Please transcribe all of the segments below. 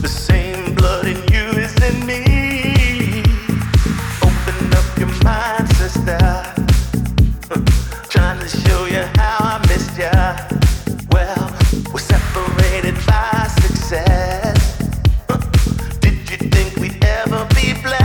same blood in you is in me. Open up your mind, sister. Trying to show you how I missed ya. Well, we're separated by success. Did you think we'd ever be blessed?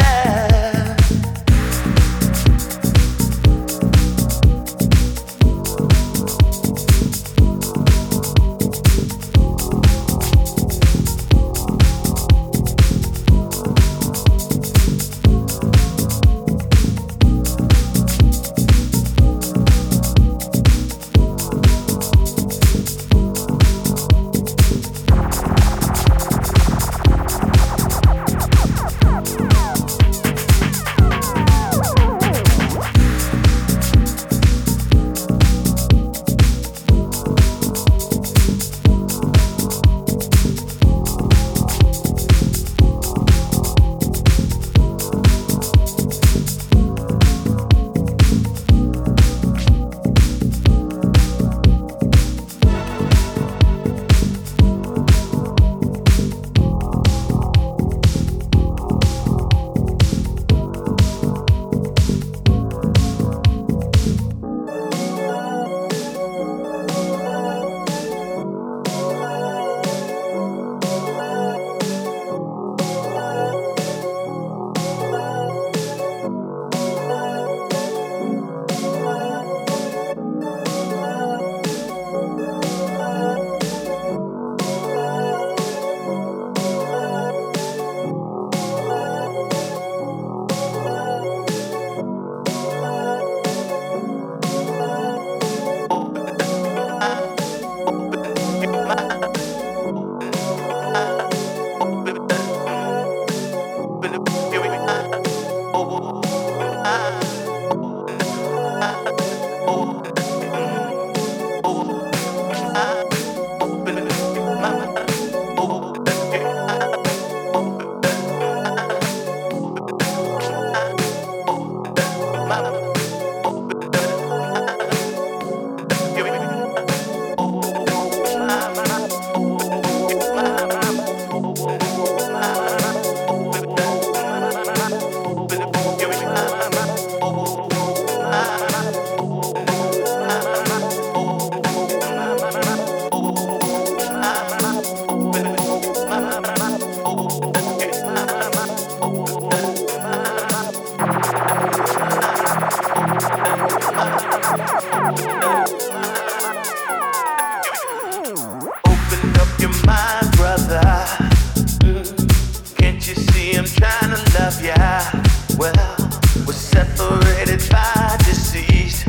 Well, we're separated by disease.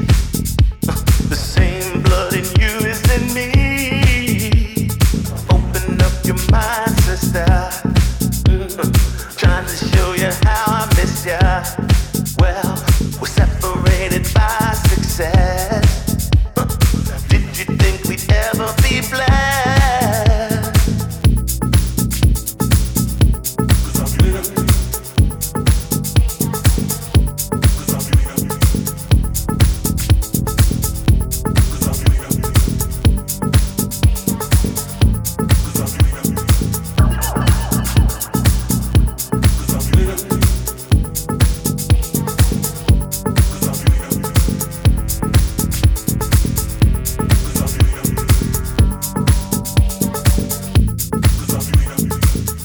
The same blood in you is in me. Open up your mind, sister.